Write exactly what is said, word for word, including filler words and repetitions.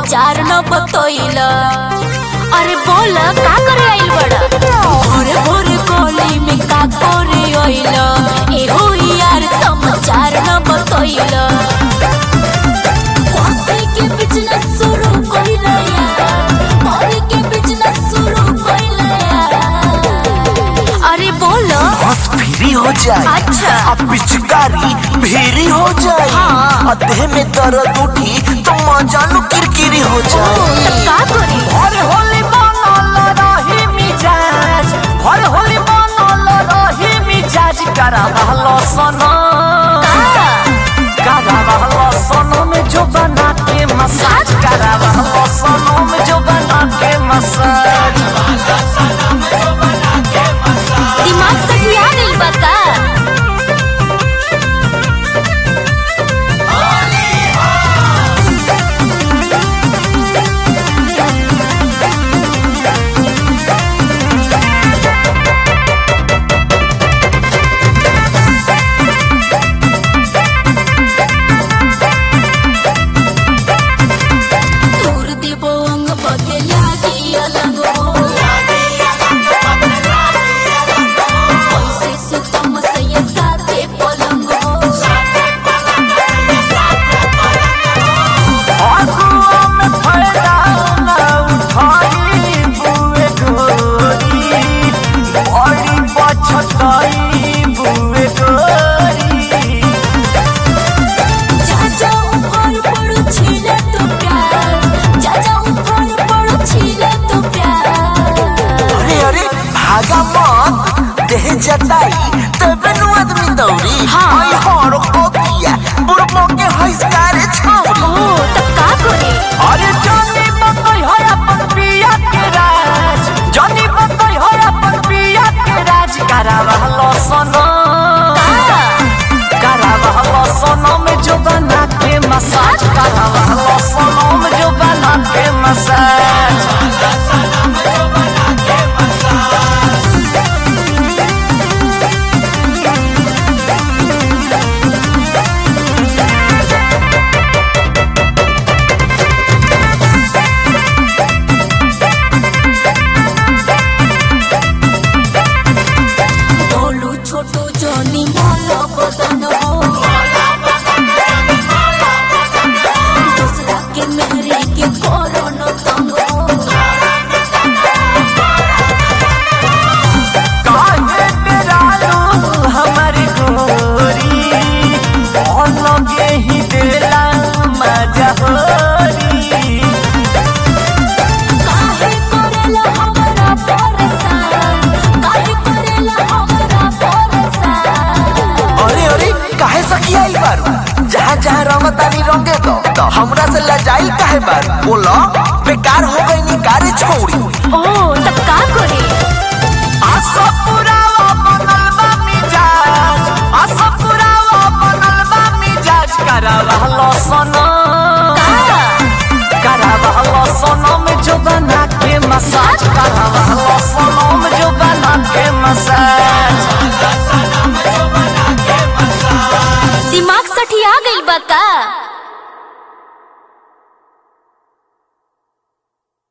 समाचार न बतइला। अरे बोल का करे आइल बड़ा? भोरे भोरे गली में का करे आइला? एहो यार समाचार न बतइला। कॉफी के बिजनेस शुरू कइला यार, कॉफी के बिजनेस शुरू कइला यार। अरे बोल बस फ्री हो जाए। अच्छा अब पिचकारी भेरी हो जाए। हाँ। देह में दर्द उठी तो मजानो किरकिरी हो जाए। का करी? भर होली बनल रही मिजाज, भर होली बनल रही मिजाज। करावलो सनो करावलो सनो में जो बना के मसाज, करावलो सनो में जो बना के मसाज। दिमाग से हिया गइल बा का? जताई तबे नु आदमी दौड़ी। हाँ। आई हरो कोतिया बुढ़बो के हइसकारे छौरी। ओ तब का करे? अरे जानी बतई है अपन पिया के राज, जानी बतई है अपन पिया के राज। करावलो सनो करावलो सनो में जो बना के मसाज, करावलो सनो में जो बना के मसाज। जहाँ जहाँ रंगतानी रंगे दो तो हमरा से लजाइल काहे बार? बोलो बेकार हो गई नी कारे छोड़ी। ओ तब का करे? आसो पुरावा बनल बा मिजाज, आसो पुरावा बनल बा मिजाज। करावलो सनो करावलो सनो में जो बना के मसाज, करावलो सनो में जो बना के मसाज। दिमाग सठिया गइल बा का?